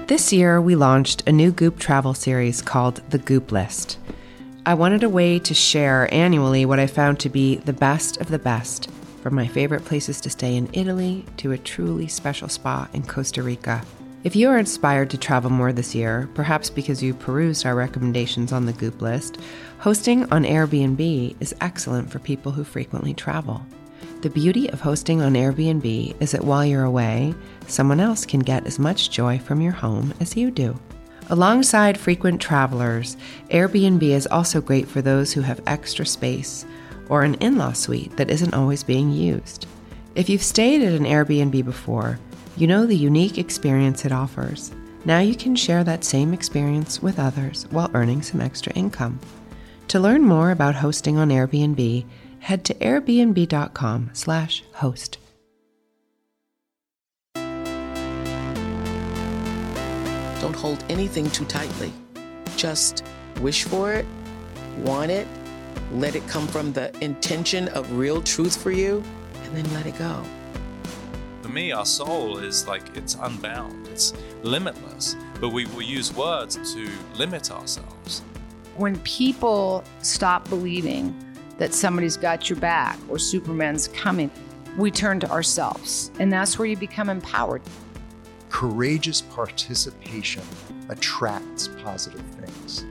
This year, we launched a new Goop travel series called The Goop List. I wanted a way to share annually what I found to be the best of the best, from my favorite places to stay in Italy to a truly special spa in Costa Rica. If you are inspired to travel more this year, perhaps because you perused our recommendations on the Goop List, hosting on Airbnb is excellent for people who frequently travel. The beauty of hosting on Airbnb is that while you're away, someone else can get as much joy from your home as you do. Alongside frequent travelers, Airbnb is also great for those who have extra space or an in-law suite that isn't always being used. If you've stayed at an Airbnb before, you know the unique experience it offers. Now you can share that same experience with others while earning some extra income. To learn more about hosting on Airbnb, head to airbnb.com/host. Don't hold anything too tightly. Just wish for it, want it, let it come from the intention of real truth for you, and then let it go. For me, our soul is like, it's unbound, it's limitless, but we will use words to limit ourselves. When people stop believing that somebody's got your back or Superman's coming, we turn to ourselves, and that's where you become empowered. Courageous participation attracts positive things.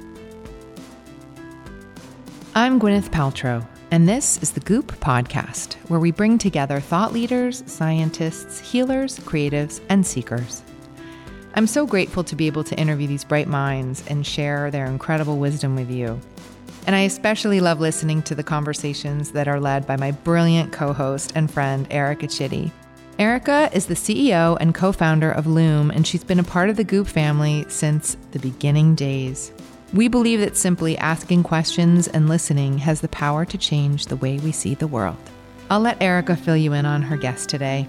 I'm Gwyneth Paltrow, and this is the Goop Podcast, where we bring together thought leaders, scientists, healers, creatives, and seekers. I'm so grateful to be able to interview these bright minds and share their incredible wisdom with you. And I especially love listening to the conversations that are led by my brilliant co-host and friend, Erica Chitty. Erica is the CEO and co-founder of Loom, and she's been a part of the Goop family since the beginning days. We believe that simply asking questions and listening has the power to change the way we see the world. I'll let Erica fill you in on her guest today.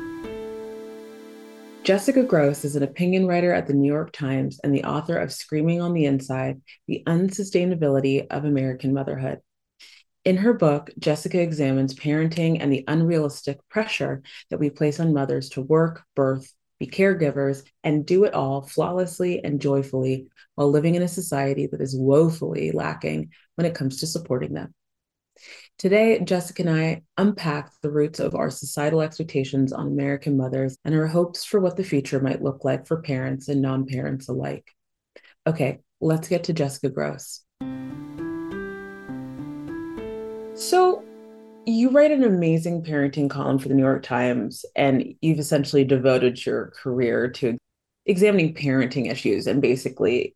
Jessica Grose is an opinion writer at the New York Times and the author of Screaming on the Inside: The Unsustainability of American Motherhood. In her book, Jessica examines parenting and the unrealistic pressure that we place on mothers to work, birth, be caregivers, and do it all flawlessly and joyfully while living in a society that is woefully lacking when it comes to supporting them. Today, Jessica and I unpack the roots of our societal expectations on American mothers and our hopes for what the future might look like for parents and non-parents alike. Okay, let's get to Jessica Grose. So, you write an amazing parenting column for the New York Times, and you've essentially devoted your career to examining parenting issues and basically,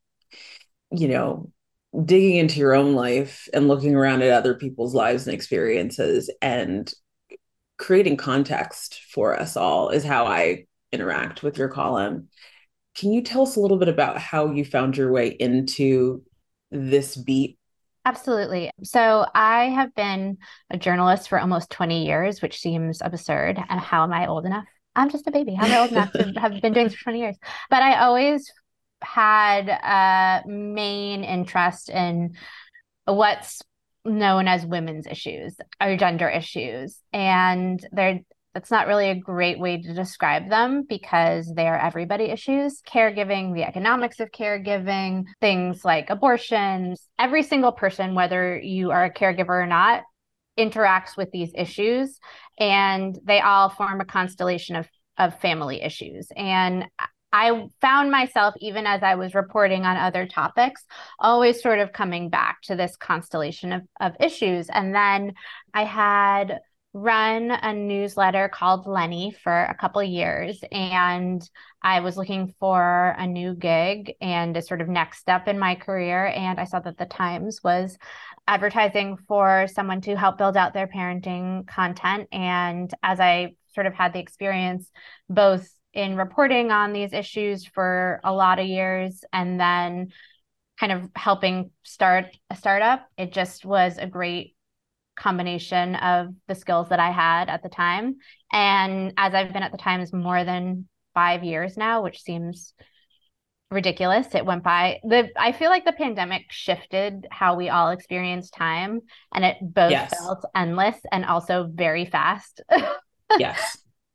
digging into your own life and looking around at other people's lives and experiences and creating context for us all is how I interact with your column. Can you tell us a little bit about how you found your way into this beat? Absolutely. So I have been a journalist for almost 20 years, which seems absurd. And how am I old enough? I'm just a baby. How am I old enough to have been doing this for 20 years? But I always had a main interest in what's known as women's issues or gender issues. And that's not really a great way to describe them because they are everybody issues. Caregiving, the economics of caregiving, things like abortion. Every single person, whether you are a caregiver or not, interacts with these issues, and they all form a constellation of family issues. And I found myself, even as I was reporting on other topics, always sort of coming back to this constellation of issues. And then I had run a newsletter called Lenny for a couple of years, and I was looking for a new gig and a sort of next step in my career. And I saw that the Times was advertising for someone to help build out their parenting content. And as I sort of had the experience both in reporting on these issues for a lot of years and then kind of helping start a startup, it just was a great combination of the skills that I had at the time. And as I've been at the Times more than 5 years now, which seems ridiculous, it went by. I feel like the pandemic shifted how we all experience time, and it both felt endless and also very fast. Yes.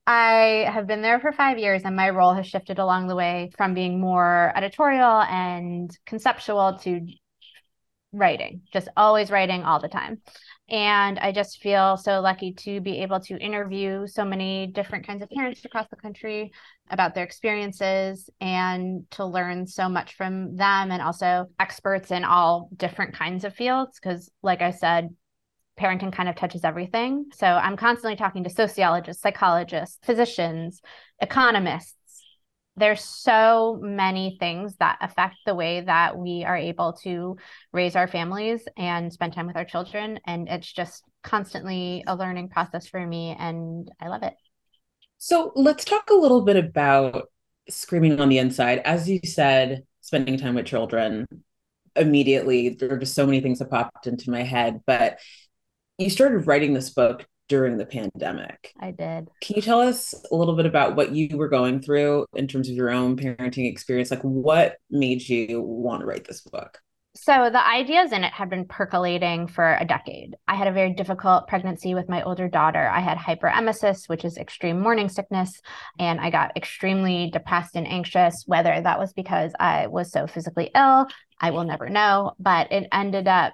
I have been there for 5 years, and my role has shifted along the way from being more editorial and conceptual to writing, just always writing all the time. And I just feel so lucky to be able to interview so many different kinds of parents across the country about their experiences and to learn so much from them, and also experts in all different kinds of fields. Because, like I said, parenting kind of touches everything. So I'm constantly talking to sociologists, psychologists, physicians, economists. There's so many things that affect the way that we are able to raise our families and spend time with our children. And it's just constantly a learning process for me, and I love it. So let's talk a little bit about Screaming on the Inside. As you said, spending time with children, immediately, there are just so many things that popped into my head. But you started writing this book during the pandemic. I did. Can you tell us a little bit about what you were going through in terms of your own parenting experience? Like, what made you want to write this book? So the ideas in it had been percolating for a decade. I had a very difficult pregnancy with my older daughter. I had hyperemesis, which is extreme morning sickness, and I got extremely depressed and anxious. Whether that was because I was so physically ill, I will never know, but it ended up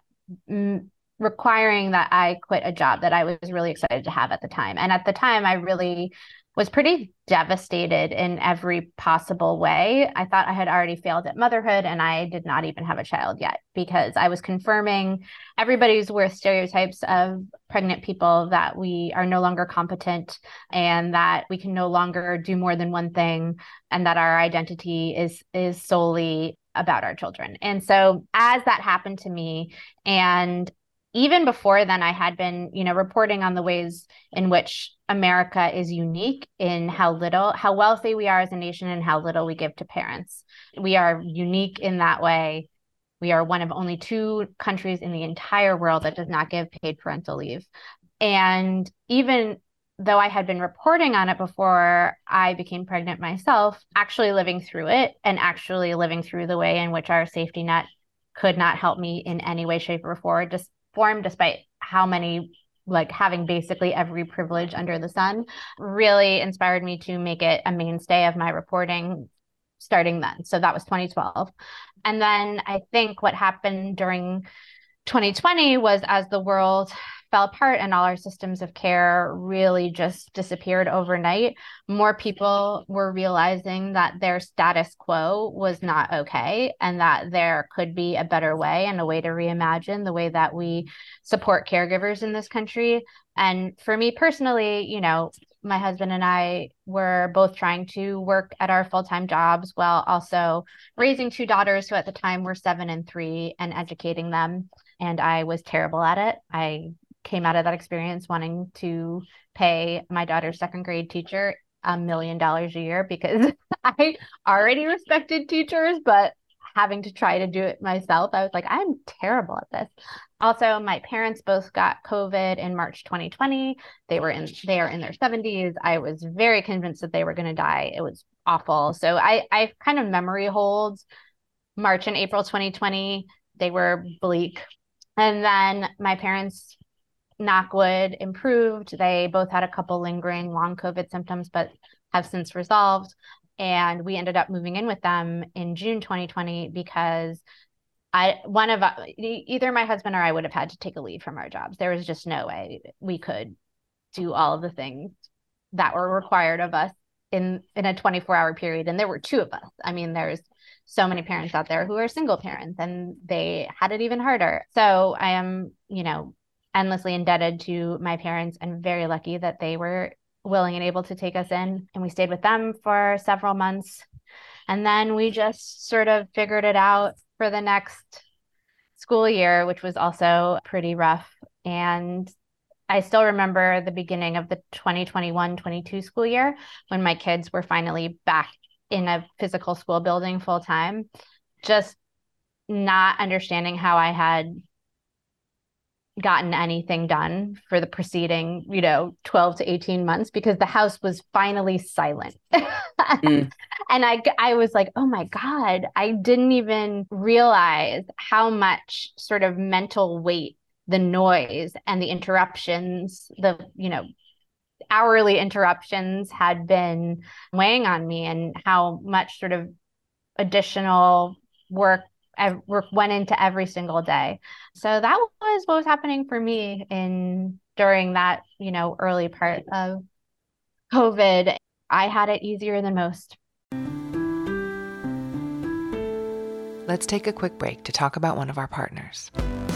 requiring that I quit a job that I was really excited to have at the time. And at the time, I really was pretty devastated in every possible way. I thought I had already failed at motherhood, and I did not even have a child yet, because I was confirming everybody's worst stereotypes of pregnant people, that we are no longer competent and that we can no longer do more than one thing, and that our identity is solely about our children. And so as that happened to me, and even before then, I had been, reporting on the ways in which America is unique in how wealthy we are as a nation and how little we give to parents. We are unique in that way. We are one of only 2 countries in the entire world that does not give paid parental leave. And even though I had been reporting on it before I became pregnant myself, actually living through it and actually living through the way in which our safety net could not help me in any way, shape, or form, despite how many, having basically every privilege under the sun, really inspired me to make it a mainstay of my reporting starting then. So that was 2012. And then I think what happened during 2020 was, as the world fell apart and all our systems of care really just disappeared overnight, more people were realizing that their status quo was not okay, and that there could be a better way and a way to reimagine the way that we support caregivers in this country. And for me personally, my husband and I were both trying to work at our full-time jobs while also raising 2 daughters who at the time were 7 and 3, and educating them. And I was terrible at it. I came out of that experience wanting to pay my daughter's 2nd grade teacher $1 million a year, because I already respected teachers, but having to try to do it myself, I was like, I'm terrible at this. Also, my parents both got COVID in March 2020. They are in their 70s. I was very convinced that they were going to die. It was awful. So I kind of memory holds March and April 2020. They were bleak. And then my parents, knock wood, improved. They both had a couple lingering long COVID symptoms, but have since resolved. And we ended up moving in with them in June 2020, because either my husband or I would have had to take a leave from our jobs. There was just no way we could do all of the things that were required of us in a 24-hour period. And there were 2 of us. I mean, there's so many parents out there who are single parents, and they had it even harder. So I am, endlessly indebted to my parents, and very lucky that they were willing and able to take us in. And we stayed with them for several months. And then we just sort of figured it out for the next school year, which was also pretty rough. And I still remember the beginning of the 2021-22 school year, when my kids were finally back in a physical school building full time, just not understanding how I had gotten anything done for the preceding, 12 to 18 months, because the house was finally silent. And I was like, oh my God, I didn't even realize how much sort of mental weight the noise and the interruptions, hourly interruptions had been weighing on me, and how much sort of additional work went into every single day. So that was what was happening for me during that, early part of COVID. I had it easier than most. Let's take a quick break to talk about one of our partners.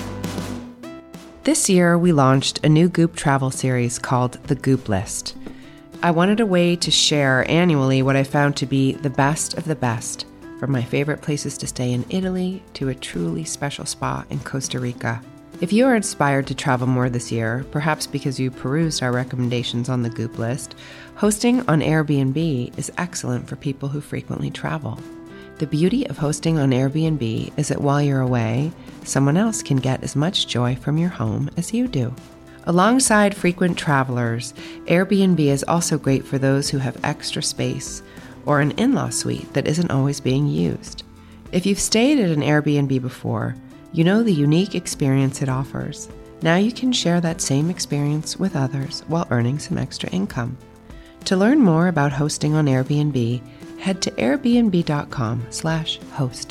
This year, we launched a new Goop travel series called The Goop List. I wanted a way to share annually what I found to be the best of the best, from my favorite places to stay in Italy to a truly special spa in Costa Rica. If you are inspired to travel more this year, perhaps because you perused our recommendations on the Goop List, hosting on Airbnb is excellent for people who frequently travel. The beauty of hosting on Airbnb is that while you're away, someone else can get as much joy from your home as you do. Alongside frequent travelers, Airbnb is also great for those who have extra space or an in-law suite that isn't always being used. If you've stayed at an Airbnb before, you know the unique experience it offers. Now you can share that same experience with others while earning some extra income. To learn more about hosting on Airbnb, head to airbnb.com/host.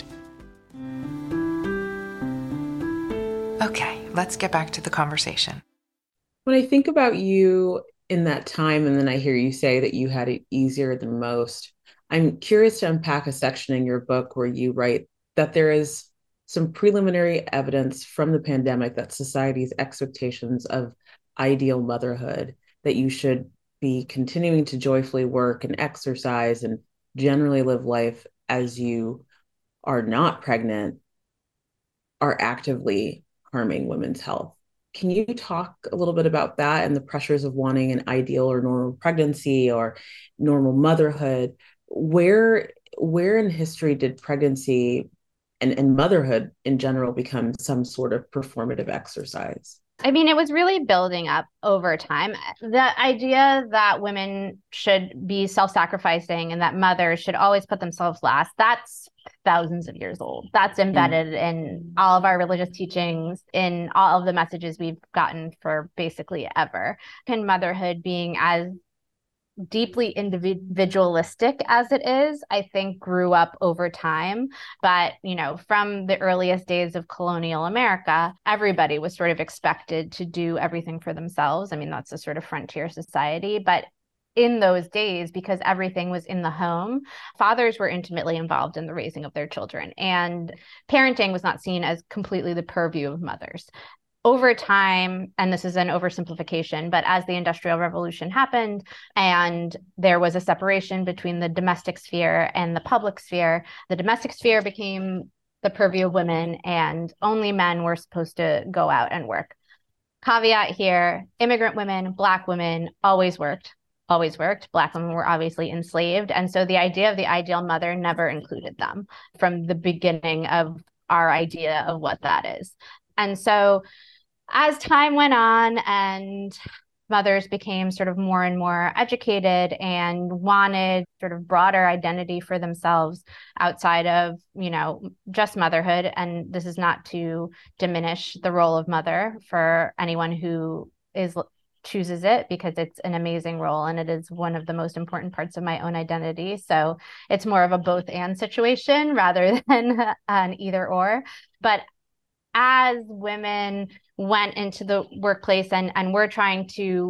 Okay, let's get back to the conversation. When I think about you in that time, and then I hear you say that you had it easier than most, I'm curious to unpack a section in your book where you write that there is some preliminary evidence from the pandemic that society's expectations of ideal motherhood, that you should be continuing to joyfully work and exercise and generally live life as you are not pregnant, are actively harming women's health. Can you talk a little bit about that and the pressures of wanting an ideal or normal pregnancy or normal motherhood? Where in history did pregnancy and motherhood in general become some sort of performative exercise? I mean, it was really building up over time. The idea that women should be self-sacrificing and that mothers should always put themselves last, that's thousands of years old. That's embedded in all of our religious teachings, in all of the messages we've gotten for basically ever. And motherhood being as deeply individualistic as it is, I think grew up over time. But, from the earliest days of colonial America, everybody was sort of expected to do everything for themselves. I mean, that's a sort of frontier society. But in those days, because everything was in the home, fathers were intimately involved in the raising of their children. And parenting was not seen as completely the purview of mothers. Over time, and this is an oversimplification, but as the Industrial Revolution happened and there was a separation between the domestic sphere and the public sphere, the domestic sphere became the purview of women and only men were supposed to go out and work. Caveat here, immigrant women, Black women always worked. Black women were obviously enslaved. And so the idea of the ideal mother never included them from the beginning of our idea of what that is. And so as time went on and mothers became sort of more and more educated and wanted sort of broader identity for themselves outside of, just motherhood. And this is not to diminish the role of mother for anyone who chooses it, because it's an amazing role and it is one of the most important parts of my own identity. So it's more of a both and situation rather than an either or. But as women went into the workplace and we're trying to,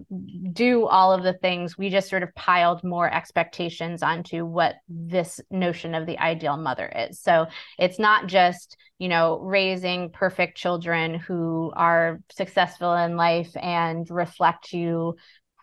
do all of the things, we just sort of piled more expectations onto what this notion of the ideal mother is. So it's not just, raising perfect children who are successful in life and reflect your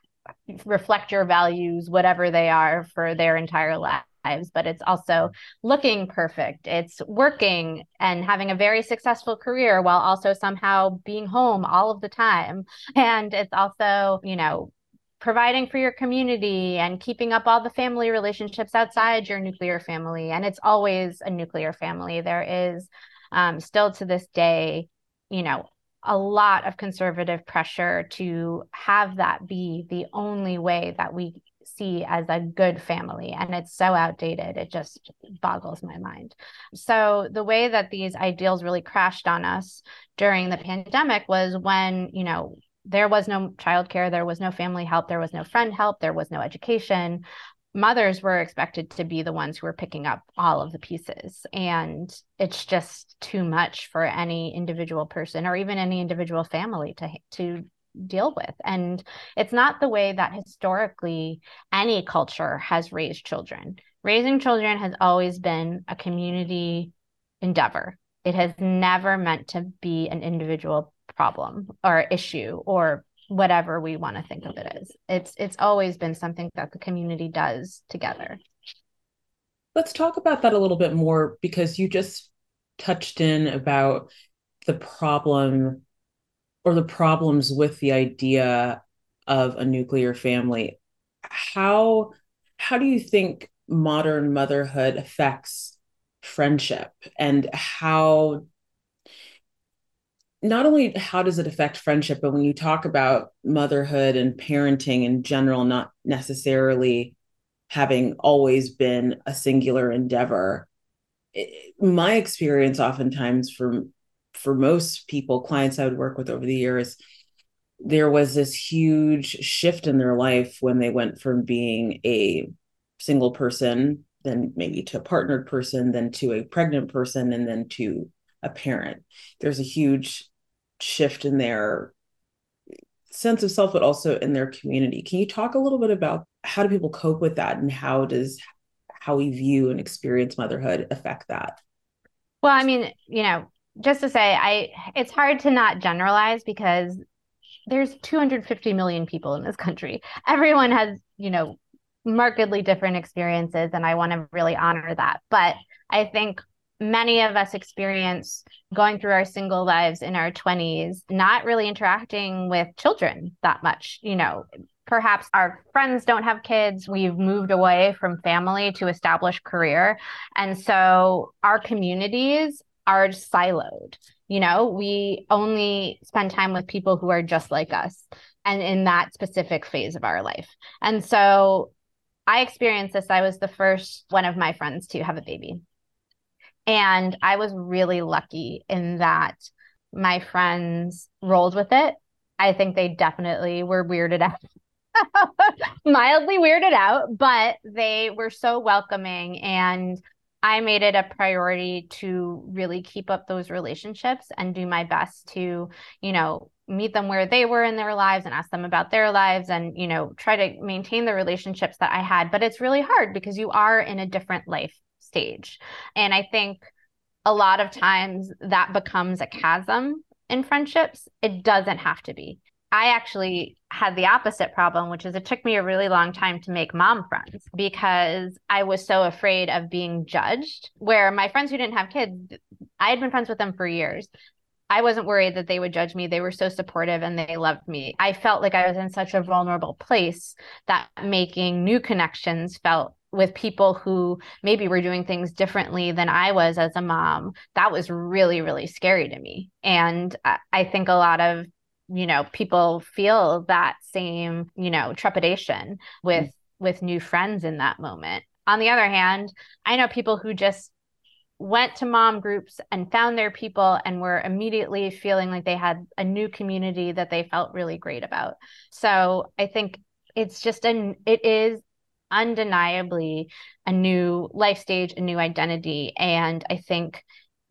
values, whatever they are, for their entire life. But it's also looking perfect. It's working and having a very successful career while also somehow being home all of the time. And it's also, providing for your community and keeping up all the family relationships outside your nuclear family. And it's always a nuclear family. There is still to this day, a lot of conservative pressure to have that be the only way that we see as a good family. And it's so outdated. It just boggles my mind. So the way that these ideals really crashed on us during the pandemic was when, there was no childcare, there was no family help, there was no friend help, there was no education. Mothers were expected to be the ones who were picking up all of the pieces. And it's just too much for any individual person or even any individual family to deal with. And it's not the way that historically any culture has raised children. Raising children has always been a community endeavor. It has never meant to be an individual problem or issue or whatever we want to think of it as. It's always been something that the community does together. Let's talk about that a little bit more, because you just touched in about the problem or the problems with the idea of a nuclear family. How do you think modern motherhood affects friendship, and how, not only how does it affect friendship, but when you talk about motherhood and parenting in general, not necessarily having always been a singular endeavor, my experience oftentimes for most people, clients I would work with over the years, there was this huge shift in their life when they went from being a single person, then maybe to a partnered person, then to a pregnant person, and then to a parent. There's a huge shift in their sense of self, but also in their community. Can you talk a little bit about how do people cope with that, and how we view and experience motherhood affect that? Well, I mean, just to say, it's hard to not generalize because there's 250 million people in this country. Everyone has, markedly different experiences, and I want to really honor that. But I think many of us experience going through our single lives in our 20s, not really interacting with children that much. Perhaps our friends don't have kids. We've moved away from family to establish career. And so our communities are siloed. We only spend time with people who are just like us and in that specific phase of our life. And so I experienced this. I was the first one of my friends to have a baby. And I was really lucky in that my friends rolled with it. I think they definitely were weirded out, mildly weirded out, but they were so welcoming. And I made it a priority to really keep up those relationships and do my best to, meet them where they were in their lives and ask them about their lives and, try to maintain the relationships that I had. But it's really hard because you are in a different life stage. And I think a lot of times that becomes a chasm in friendships. It doesn't have to be. I actually had the opposite problem, which is it took me a really long time to make mom friends because I was so afraid of being judged. Where my friends who didn't have kids, I had been friends with them for years. I wasn't worried that they would judge me. They were so supportive and they loved me. I felt like I was in such a vulnerable place that making new connections felt with people who maybe were doing things differently than I was as a mom. That was really, really scary to me. And I think a lot of people feel that same, trepidation with new friends in that moment. On the other hand, I know people who just went to mom groups and found their people and were immediately feeling like they had a new community that they felt really great about. So I think it is undeniably a new life stage, a new identity. And I think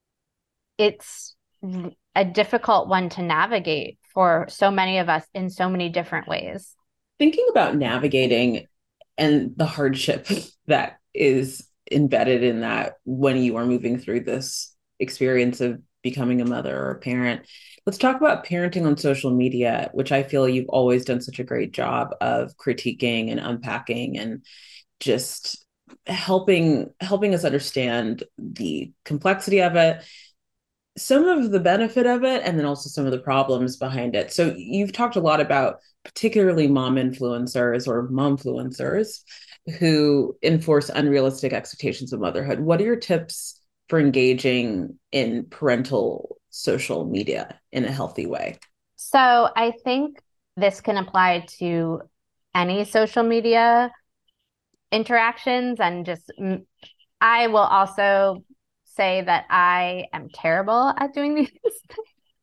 it's a difficult one to navigate for so many of us in so many different ways. Thinking about navigating and the hardship that is embedded in that when you are moving through this experience of becoming a mother or a parent, let's talk about parenting on social media, which I feel you've always done such a great job of critiquing and unpacking and just helping us understand the complexity of it, some of the benefit of it, and then also some of the problems behind it. So you've talked a lot about particularly mom influencers or momfluencers who enforce unrealistic expectations of motherhood. What are your tips for engaging in parental social media in a healthy way? So I think this can apply to any social media interactions, and just I will also say that I am terrible at doing these things.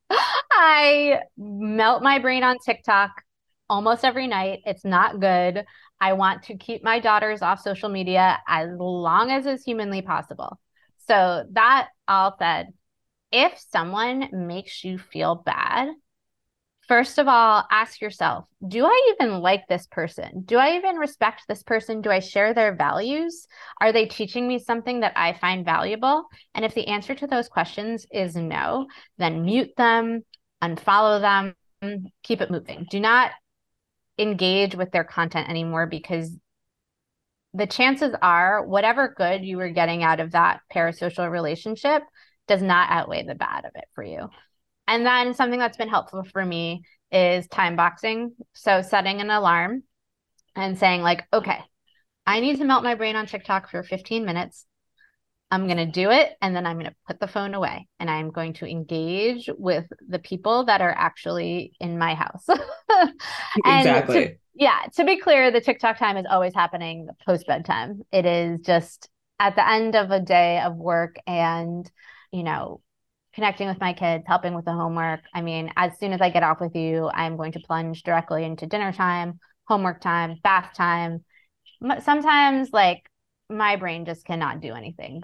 I melt my brain on TikTok almost every night. It's not good. I want to keep my daughters off social media as long as is humanly possible. So that all said, if someone makes you feel bad, first of all, ask yourself, do I even like this person? Do I even respect this person? Do I share their values? Are they teaching me something that I find valuable? And if the answer to those questions is no, then mute them, unfollow them, keep it moving. Do not engage with their content anymore, because the chances are whatever good you were getting out of that parasocial relationship does not outweigh the bad of it for you. And then something that's been helpful for me is time boxing. So setting an alarm and saying like, okay, I need to melt my brain on TikTok for 15 minutes. I'm going to do it. And then I'm going to put the phone away and I'm going to engage with the people that are actually in my house. Exactly. To be clear, the TikTok time is always happening post bedtime. It is just at the end of a day of work and, connecting with my kids, helping with the homework. I mean, as soon as I get off with you, I'm going to plunge directly into dinner time, homework time, bath time. Sometimes like my brain just cannot do anything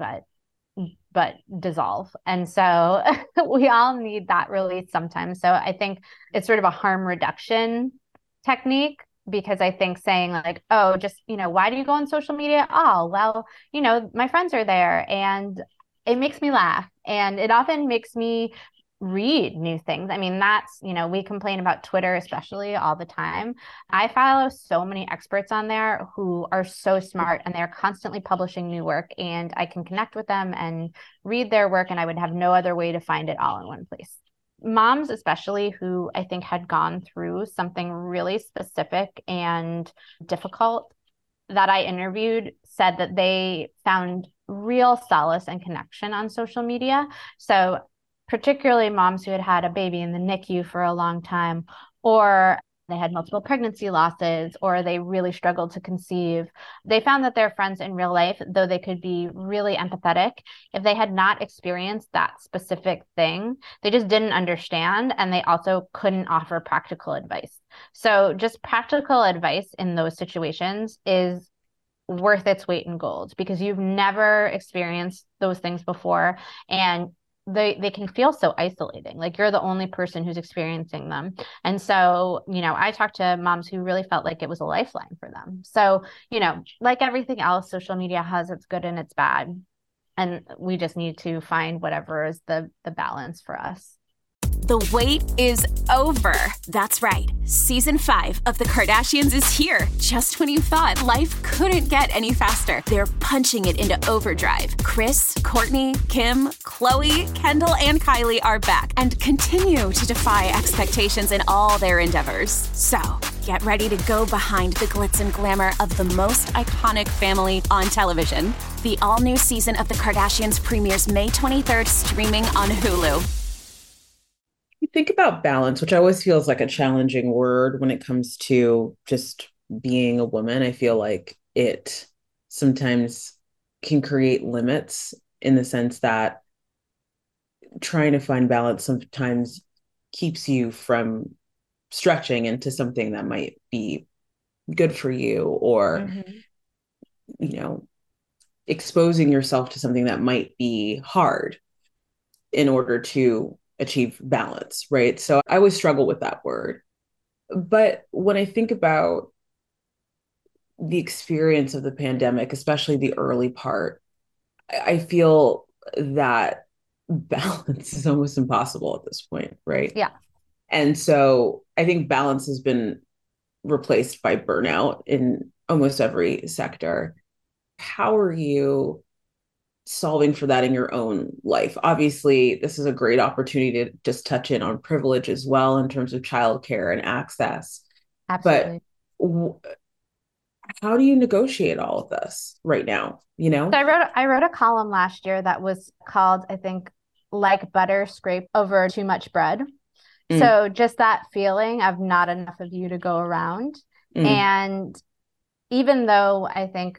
but dissolve. And so we all need that release sometimes. So I think it's sort of a harm reduction technique, because I think saying like, oh, just, why do you go on social media? Oh, well, my friends are there and it makes me laugh. And it often makes me read new things. I mean, that's, we complain about Twitter, especially all the time. I follow so many experts on there who are so smart and they're constantly publishing new work, and I can connect with them and read their work, and I would have no other way to find it all in one place. Moms, especially, who I think had gone through something really specific and difficult that I interviewed, said that they found real solace and connection on social media. So particularly moms who had had a baby in the NICU for a long time, or they had multiple pregnancy losses, or they really struggled to conceive. They found that their friends in real life, though they could be really empathetic, if they had not experienced that specific thing, they just didn't understand. And they also couldn't offer practical advice. So just practical advice in those situations is worth its weight in gold, because you've never experienced those things before. And they can feel so isolating, like you're the only person who's experiencing them. And so, I talked to moms who really felt like it was a lifeline for them. So, like everything else, social media has its good and its bad. And we just need to find whatever is the balance for us. The wait is over. That's right. Season 5 of The Kardashians is here. Just when you thought life couldn't get any faster, they're punching it into overdrive. Kris, Kourtney, Kim, Khloe, Kendall, and Kylie are back and continue to defy expectations in all their endeavors. So get ready to go behind the glitz and glamour of the most iconic family on television. The all-new season of The Kardashians premieres May 23rd, streaming on Hulu. Think about balance, which always feels like a challenging word when it comes to just being a woman. I feel like it sometimes can create limits, in the sense that trying to find balance sometimes keeps you from stretching into something that might be good for you, or, exposing yourself to something that might be hard in order to achieve balance, right? So I always struggle with that word. But when I think about the experience of the pandemic, especially the early part, I feel that balance is almost impossible at this point, right? Yeah. And so I think balance has been replaced by burnout in almost every sector. How are you solving for that in your own life? Obviously, this is a great opportunity to just touch in on privilege as well, in terms of childcare and access. Absolutely. But how do you negotiate all of this right now? So I wrote a column last year that was called, I think, Like Butter Scraped Over Too Much Bread. So just that feeling of not enough of you to go around. And even though I think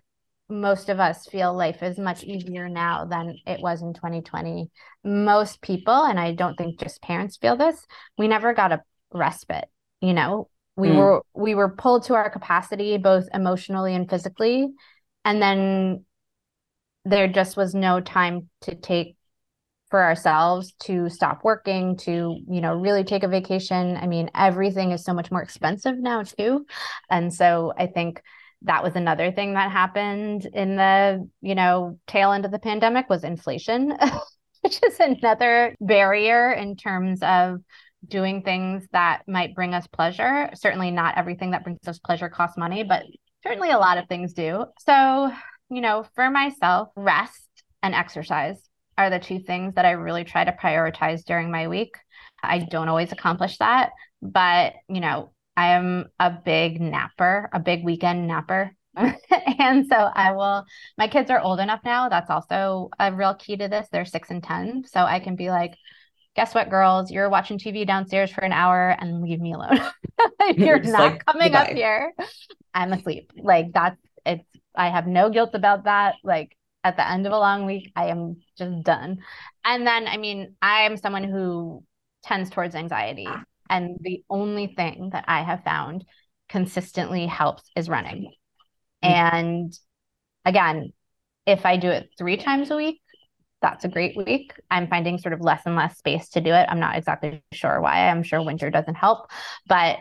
most of us feel life is much easier now than it was in 2020. Most people, and I don't think just parents feel this, we never got a respite. You know, we were pulled to our capacity, both emotionally and physically. And then there just was no time to take for ourselves, to stop working, to, you know, really take a vacation. I mean, everything is so much more expensive now too. And so I think that was another thing that happened in the, you know, tail end of the pandemic was inflation, which is another barrier in terms of doing things that might bring us pleasure. Certainly not everything that brings us pleasure costs money, but certainly a lot of things do. So, you know, for myself, rest and exercise are the two things that I really try to prioritize during my week. I don't always accomplish that, but, you know, I am a big napper, a big weekend napper. And so my kids are old enough now. That's also a real key to this. They're 6 and 10. So I can be like, guess what, girls, you're watching TV downstairs for an hour and leave me alone. You're not like, coming goodbye. Up here. I'm asleep. Like I have no guilt about that. Like at the end of a long week, I am just done. And then, I mean, I'm someone who tends towards anxiety. And the only thing that I have found consistently helps is running. And again, if I do it 3 times a week, that's a great week. I'm finding sort of less and less space to do it. I'm not exactly sure why. I'm sure winter doesn't help, but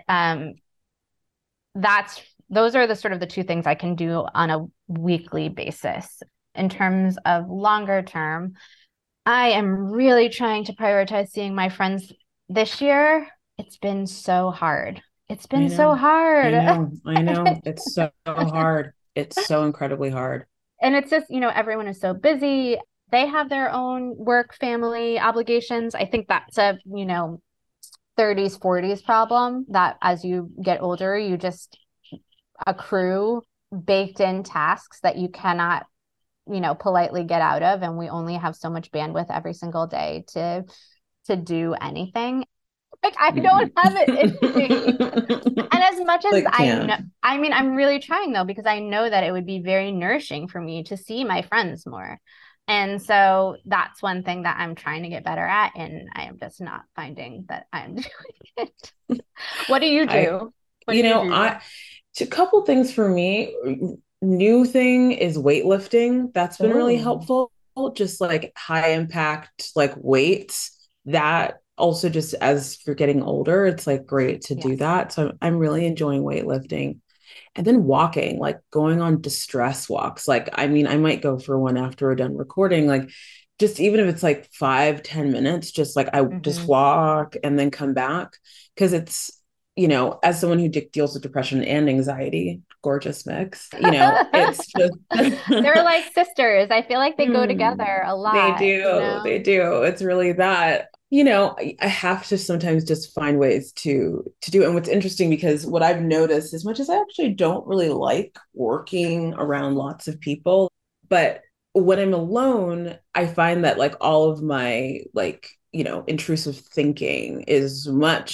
those are the sort of the 2 things I can do on a weekly basis. In terms of longer term, I am really trying to prioritize seeing my friends this year. It's been so hard. It's been so hard. I know. It's so hard. It's so incredibly hard. And it's just, you know, everyone is so busy. They have their own work, family obligations. I think that's a, you know, 30s, 40s problem that as you get older, you just accrue baked in tasks that you cannot, you know, politely get out of. And we only have so much bandwidth every single day to do anything. Like I don't have it in me. And as much as like, I know, I mean, I'm really trying though, because I know that it would be very nourishing for me to see my friends more. And so that's one thing that I'm trying to get better at. And I am just not finding that I'm doing it. What do you do? A couple things for me. New thing is weightlifting. That's been really helpful. Just like high impact, like weights that also just as you're getting older, it's like great to do that. So I'm really enjoying weightlifting. And then walking, like going on distress walks. Like, I mean, I might go for one after we're done recording, like just even if it's like 5-10 minutes, just like I just walk and then come back. Cause it's, you know, as someone who deals with depression and anxiety, gorgeous mix, you know, it's just they're like sisters. I feel like they go together a lot. They do. You know? They do. It's really that. You know, I have to sometimes just find ways to do it. And what's interesting, because what I've noticed, as much as I actually don't really like working around lots of people, but when I'm alone, I find that like all of my like, you know, intrusive thinking is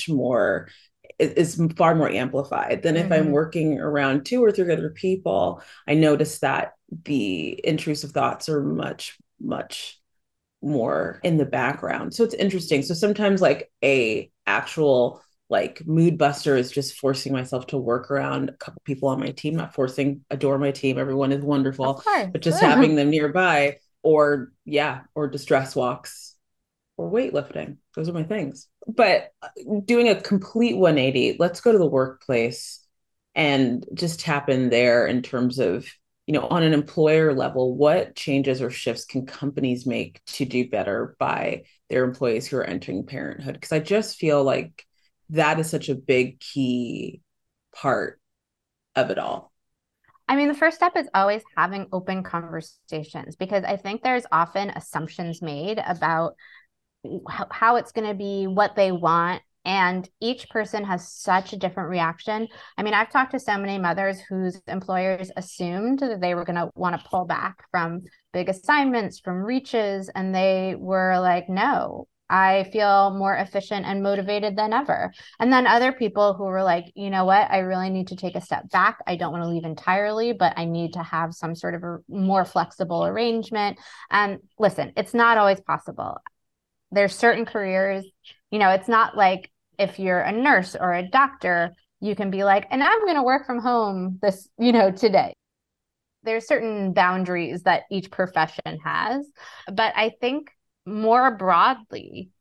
far more amplified than if I'm working around 2 or 3 other people. I notice that the intrusive thoughts are much, much more in the background. So it's interesting. So sometimes like a actual like mood buster is just forcing myself to work around a couple people on my team, not adore my team. Everyone is wonderful, but just having them nearby, or distress walks or weightlifting. Those are my things. But doing a complete 180, let's go to the workplace and just tap in there in terms of, you know, on an employer level, what changes or shifts can companies make to do better by their employees who are entering parenthood? Because I just feel like that is such a big key part of it all. I mean, the first step is always having open conversations, because I think there's often assumptions made about how it's going to be, what they want. And each person has such a different reaction. I mean, I've talked to so many mothers whose employers assumed that they were going to want to pull back from big assignments, from reaches. And they were like, no, I feel more efficient and motivated than ever. And then other people who were like, you know what, I really need to take a step back. I don't want to leave entirely, but I need to have some sort of a more flexible arrangement. And listen, it's not always possible. There's certain careers, it's not like if you're a nurse or a doctor, you can be like, and I'm going to work from home this, today. There's certain boundaries that each profession has. But I think more broadly,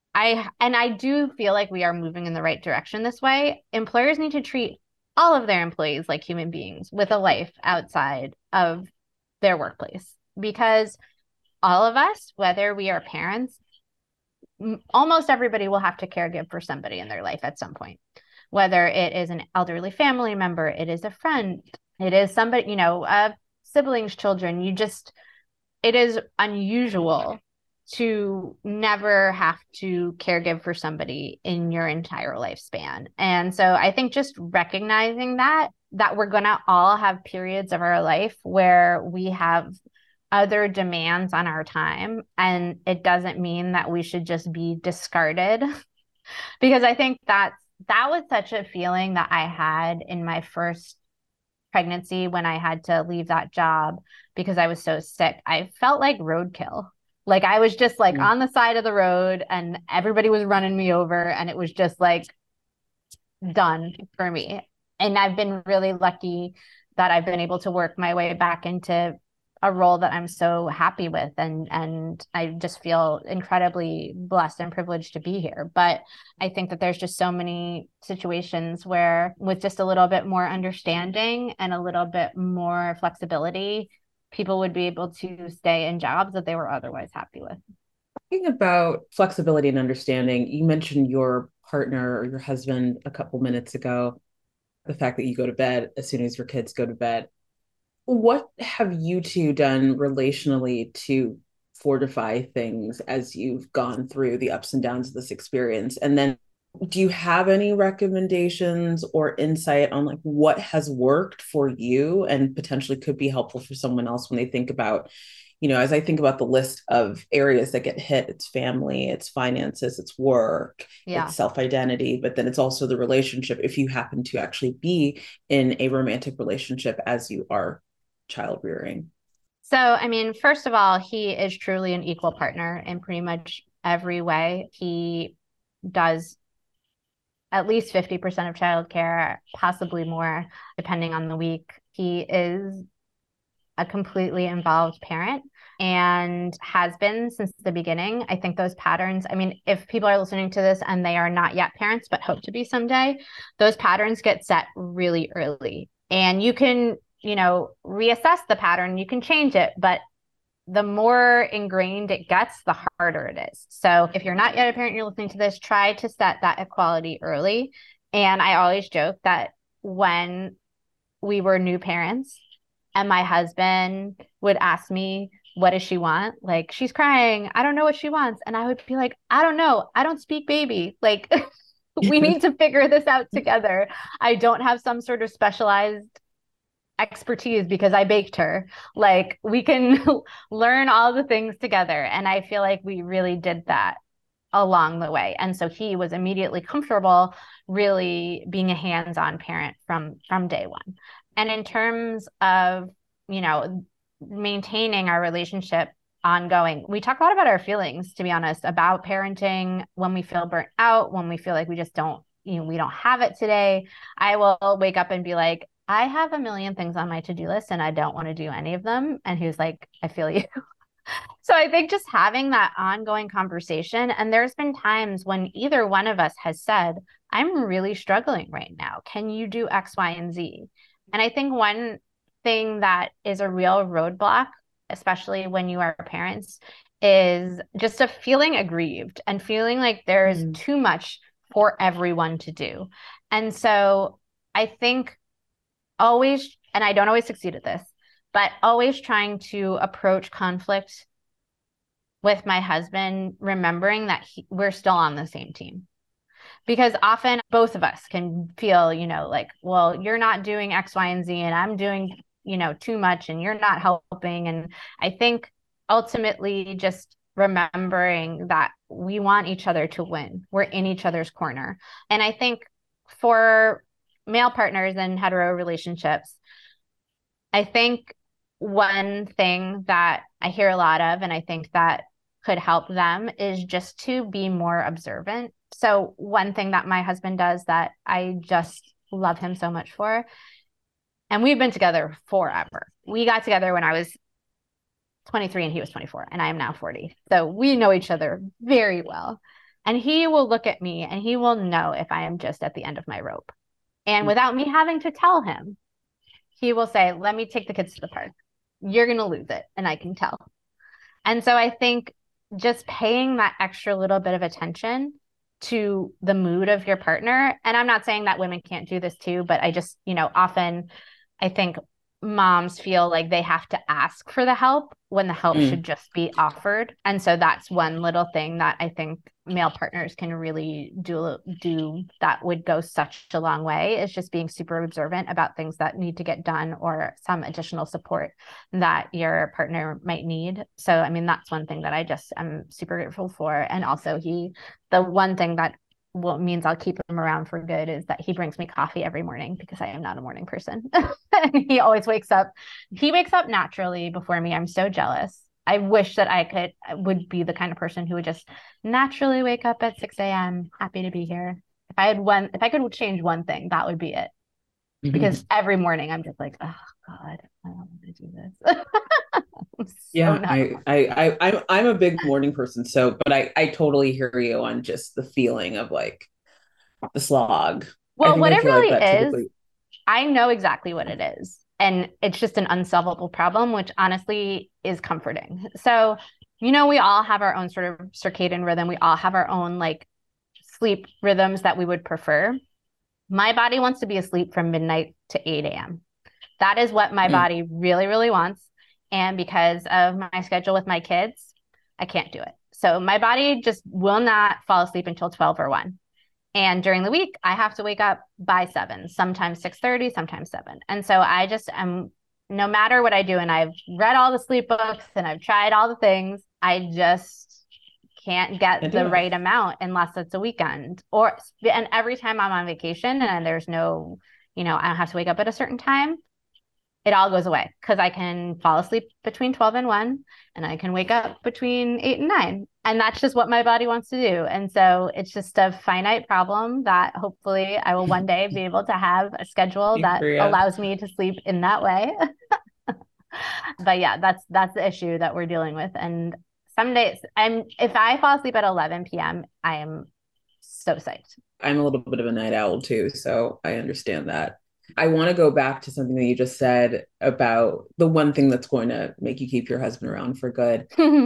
I do feel like we are moving in the right direction this way. Employers need to treat all of their employees like human beings with a life outside of their workplace, because all of us, whether we are parents, almost everybody will have to caregive for somebody in their life at some point, whether it is an elderly family member, it is a friend, it is somebody, siblings, children. It is unusual to never have to caregive for somebody in your entire lifespan. And so I think just recognizing that we're going to all have periods of our life where we have other demands on our time. And it doesn't mean that we should just be discarded, because I think that was such a feeling that I had in my first pregnancy when I had to leave that job because I was so sick. I felt like roadkill. Like I was just like on the side of the road and everybody was running me over, and it was just like done for me. And I've been really lucky that I've been able to work my way back into a role that I'm so happy with. And I just feel incredibly blessed and privileged to be here. But I think that there's just so many situations where with just a little bit more understanding and a little bit more flexibility, people would be able to stay in jobs that they were otherwise happy with. Talking about flexibility and understanding, you mentioned your partner or your husband a couple minutes ago, the fact that you go to bed as soon as your kids go to bed. What have you two done relationally to fortify things as you've gone through the ups and downs of this experience? And then do you have any recommendations or insight on like what has worked for you and potentially could be helpful for someone else when they think about, as I think about the list of areas that get hit, it's family, it's finances, it's work, it's self-identity, but then it's also the relationship if you happen to actually be in a romantic relationship as you are child rearing. So, I mean, first of all, he is truly an equal partner in pretty much every way. He does at least 50% of childcare, possibly more, depending on the week. He is a completely involved parent and has been since the beginning. I think those patterns, I mean, if people are listening to this and they are not yet parents, but hope to be someday, those patterns get set really early. And you can, reassess the pattern, you can change it, but the more ingrained it gets, the harder it is. So if you're not yet a parent, you're listening to this, try to set that equality early. And I always joke that when we were new parents and my husband would ask me, what does she want? Like, she's crying, I don't know what she wants. And I would be like, I don't know. I don't speak baby. Like, we need to figure this out together. I don't have some sort of specialized expertise because I baked her. Like, we can learn all the things together. And I feel like we really did that along the way. And so he was immediately comfortable really being a hands-on parent from day one. And in terms of, maintaining our relationship ongoing, we talk a lot about our feelings, to be honest, about parenting when we feel burnt out, when we feel like we just don't, we don't have it today. I will wake up and be like, I have a million things on my to-do list and I don't want to do any of them. And he was like, I feel you. So I think just having that ongoing conversation, and there's been times when either one of us has said, I'm really struggling right now. Can you do X, Y, and Z? And I think one thing that is a real roadblock, especially when you are parents, is just a feeling aggrieved and feeling like there's too much for everyone to do. And so I think always, and I don't always succeed at this, but always trying to approach conflict with my husband, remembering that we're still on the same team. Because often both of us can feel, like, well, you're not doing X, Y, and Z, and I'm doing, too much, and you're not helping. And I think ultimately just remembering that we want each other to win. We're in each other's corner. And I think for male partners in hetero relationships, I think one thing that I hear a lot of, and I think that could help them, is just to be more observant. So one thing that my husband does that I just love him so much for, and we've been together forever. We got together when I was 23 and he was 24, and I am now 40. So we know each other very well. And he will look at me and he will know if I am just at the end of my rope. And without me having to tell him, he will say, let me take the kids to the park. You're going to lose it. And I can tell. And so I think just paying that extra little bit of attention to the mood of your partner. And I'm not saying that women can't do this too, but I just, often I think moms feel like they have to ask for the help when the help should just be offered. And so that's one little thing that I think male partners can really do that would go such a long way, is just being super observant about things that need to get done or some additional support that your partner might need. So, I mean, that's one thing that I just am super grateful for. And also the one thing that means I'll keep him around for good is that he brings me coffee every morning, because I am not a morning person. And he always wakes up naturally before me. I'm so jealous. I wish that I would be the kind of person who would just naturally wake up at 6 a.m. happy to be here. If I could change one thing, that would be it. Because every morning I'm just like, oh God, I don't want to do this. I'm a big morning person. So, but I totally hear you on just the feeling of like the slog. Well, what it really is, I know exactly what it is. And it's just an unsolvable problem, which honestly is comforting. So, we all have our own sort of circadian rhythm. We all have our own like sleep rhythms that we would prefer. My body wants to be asleep from midnight to 8 a.m. That is what my body really, really wants. And because of my schedule with my kids, I can't do it. So my body just will not fall asleep until 12 or 1. And during the week, I have to wake up by 7, sometimes 6:30, sometimes 7. And so I just am, no matter what I do, and I've read all the sleep books and I've tried all the things, I just can't get the right amount unless it's a weekend. And every time I'm on vacation and there's no, I don't have to wake up at a certain time, it all goes away, because I can fall asleep between 12 and 1, and I can wake up between 8 and 9. And that's just what my body wants to do. And so it's just a finite problem that hopefully I will one day be able to have a schedule that allows me to sleep in that way. But yeah, that's the issue that we're dealing with. And some days, if I fall asleep at 11 p.m., I am so psyched. I'm a little bit of a night owl too, so I understand that. I want to go back to something that you just said about the one thing that's going to make you keep your husband around for good.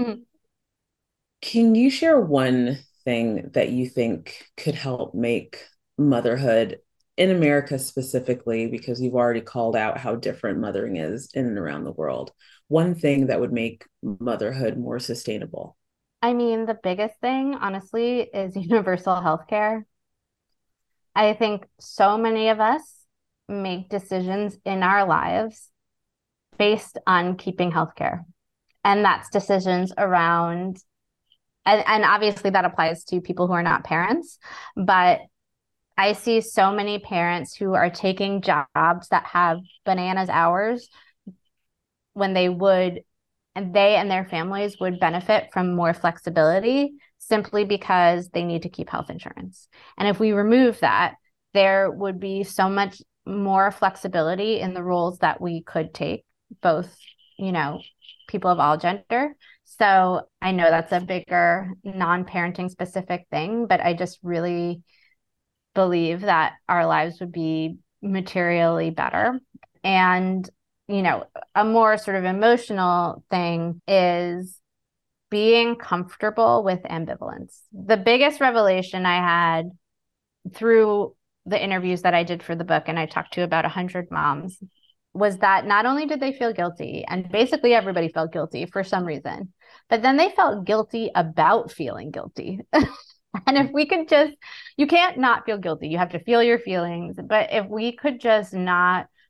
Can you share one thing that you think could help make motherhood in America specifically, because you've already called out how different mothering is in and around the world, one thing that would make motherhood more sustainable? I mean, the biggest thing, honestly, is universal healthcare. I think so many of us make decisions in our lives based on keeping healthcare. And that's decisions around, and obviously that applies to people who are not parents, but I see so many parents who are taking jobs that have bananas hours when they and their families would benefit from more flexibility simply because they need to keep health insurance. And if we remove that, there would be so much more flexibility in the roles that we could take, both, people of all gender. So I know that's a bigger non-parenting specific thing, but I just really believe that our lives would be materially better. And, a more sort of emotional thing is being comfortable with ambivalence. The biggest revelation I had through the interviews that I did for the book, and I talked to about 100 moms, was that not only did they feel guilty, and basically everybody felt guilty for some reason, but then they felt guilty about feeling guilty. And if we could you can't not feel guilty. You have to feel your feelings. But if we could just not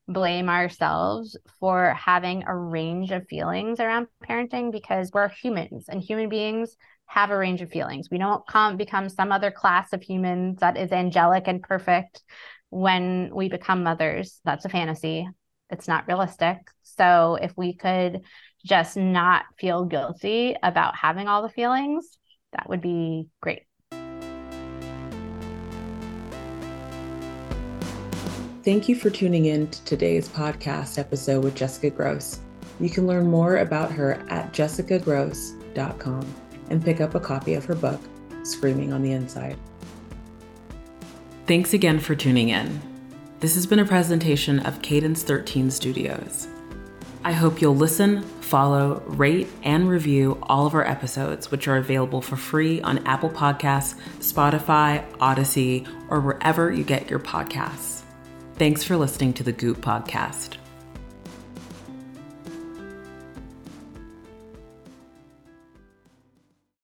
blame ourselves for having a range of feelings around parenting, because we're humans and human beings have a range of feelings. We don't become some other class of humans that is angelic and perfect when we become mothers. That's a fantasy. It's not realistic. So if we could just not feel guilty about having all the feelings, that would be great. Thank you for tuning in to today's podcast episode with Jessica Grose. You can learn more about her at jessicagrose.com and pick up a copy of her book, Screaming on the Inside. Thanks again for tuning in. This has been a presentation of Cadence 13 Studios. I hope you'll listen, follow, rate, and review all of our episodes, which are available for free on Apple Podcasts, Spotify, Odyssey, or wherever you get your podcasts. Thanks for listening to the Goop Podcast.